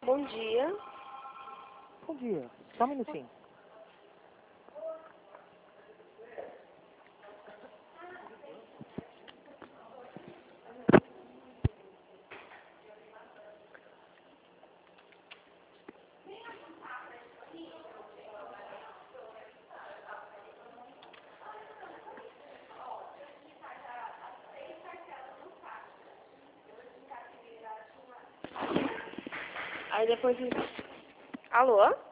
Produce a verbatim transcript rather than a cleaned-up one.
Bom dia. Bom dia. Só um minutinho. Aí depois... Alô?